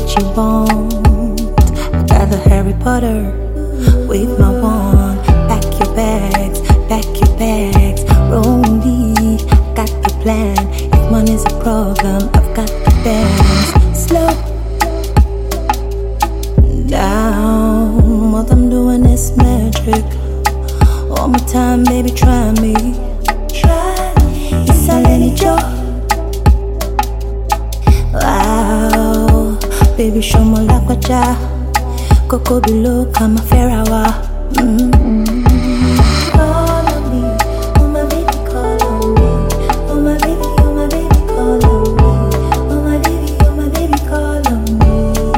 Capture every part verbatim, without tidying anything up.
you want. I got the Harry Potter, wave my wand. Pack your bags, pack your bags. Roll me, got the plan. If money's a problem, I've got the dance. Slow down, what I'm doing is magic. One more time, baby, try me. Try me. It's a lady Joe. Wow, baby, show me like what ya. Coco below, come a Ferrawa. Mm-hmm. Call on me, oh my baby, call on me. Oh my baby, oh my baby, call on me. Oh my baby, oh my baby, call on me.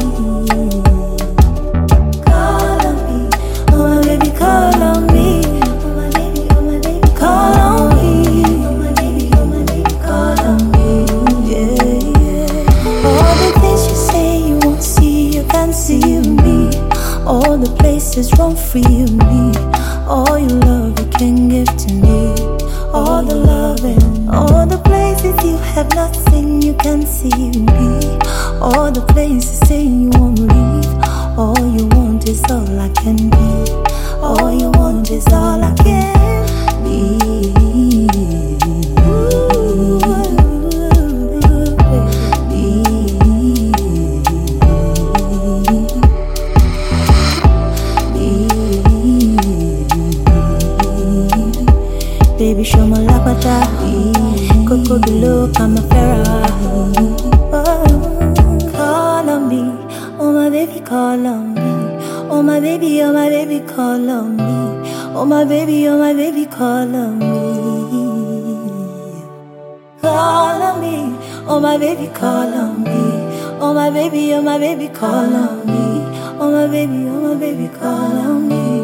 Call on me, oh my baby, call on me. Oh my baby, oh my baby, call on me. Oh my baby, oh my baby, call on me. Yeah, yeah. All the things you say you won't see, you can't see me. All the places won't free me. All your love you can give to me. All the loving, all the places you have not seen, you can see me. All the places say you won't leave. All you want is all I can be. All you want is all I can be. Baby, show me like what I need. Coco below, I'm a Ferrari. Oh, call on me, oh my baby, call on me. Oh my baby, oh my baby, call on me. Oh my baby, oh my baby, call on me. Call on me, oh my baby, call on me. Oh my baby, oh my baby, call on me. Oh my baby, oh my baby, call on me.